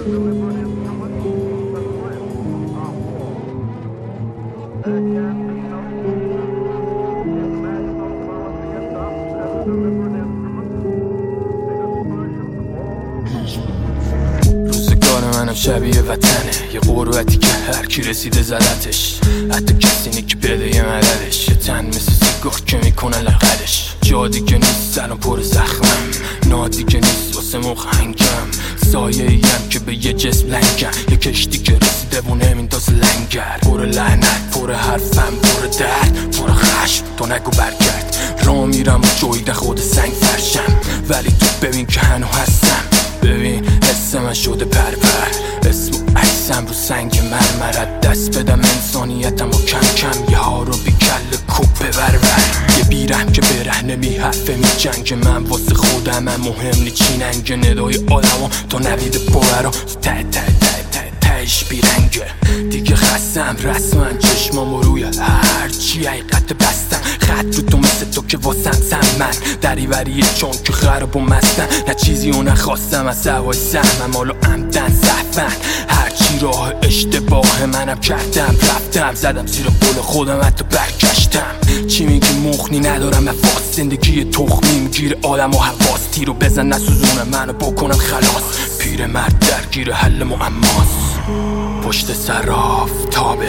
روزگار منم شبیه وطنه، یه قربتی که هر کی رسیده زدتش، حتی کسی نی که بده یه مددش. یه تن مثل سیگار که میکنه لقدش، جا دیگه نیست الان پر زخمم، نا دیگه نیست واسه مخنگم، سایه ایم که به یه جسم لنگم، یه کشتی که رسیده و نمیندازه لنگر. پر لعنت، پر حرفم، پر درد، پر خشم، تو نگو برگرد. را میرم و جویده خود سنگ فرشم، ولی تو ببین که هنو هستم. ببین حس من شده پرپر، اسم و عکسم رو سنگ مرمرت. دست بدم انسانیتم و کم کم یه ها رو بی کل کوب ببر. یه بیرم که برهنه می حرفه می جنگ، من واسه خودم من مهم نی چی ننگه. ندای آدم ها تا نوید باورا ته ته ته ته تهش بیرنگه. دیگه خستم رسمن چشمامو روی هرچی حقیقت بستم. خط رو تو مثل تو که واسم سمن دریوریه چون که خراب و مستن. نه چیزی رو نخواستم از سوای سهمم، حالا عمدن صحفن هرچی راه اشتباه منم کردم. رفتم زدم زیر قول خودم حتی برگشتم. چی میگی مخنی ندارم نفاس، زندگی تخمی میگیره آدم و حواس. تیرو بزن نسوزونه منو بکنم خلاص، پیر مرد درگیر حل معماست. پشت سر آفتابه،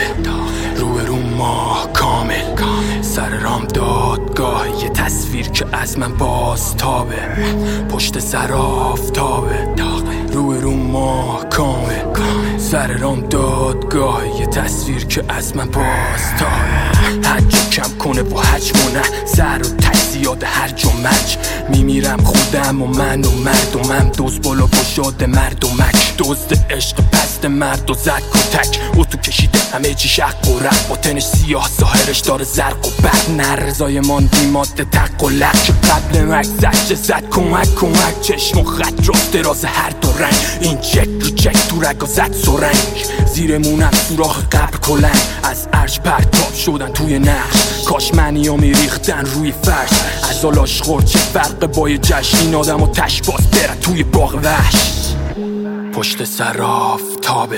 رو ماه کامل، سر رام دادگاه یه تصویر که از من باز تابه. پشت سر آفتابه، رو ماه کامل، سر رام دادگاه یه تصویر که از من باز تابه. حجو کم کنه و حجمو نه، سر و تجزیات هرج و مرج. میمیرم خودم و من و مردمم، دوز بالا گشاده مردمک. دزد عشق پست مرد و زد کتک، او تو کشیده همه چی شق و رق. باطنش سیاه ظاهرش داره زرق و برق. نرزای ماندی ماده تق و لک، قبل مک زد زد کمک کمک. چشم و خط راست دراز هر دو رنگ، این چک رو چک تو رگا زد سرنگ. زیرمونم سوراخ قبر کلنگ، از عرش پرتاب شدن توی نقش. کاش منی ها میریختن روی فرش، از آلاش خور چه فرق با یه جشن. این آدم و تش باز برن توی باغ وحش. پشت سر آفتابه،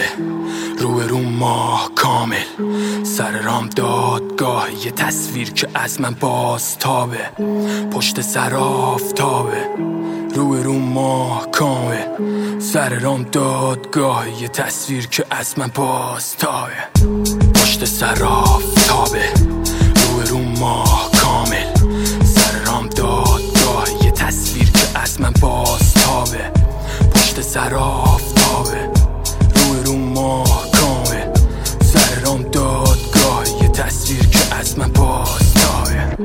رو ماه کامل، سر رام دادگاه یه تصویر که از من باز تابه. پشت سر آفتابه، رو ماه کامل، سر رام دادگاه یه تصویر که از من باز تابه. پشت سر آفتابه، رو ماه کامل، سر رام دادگاه یه تصویر که از من باز تابه. پشت سر آفتابه، رو ماه کامل، سر رام دادگاه یه تصویر که از من باز تابه.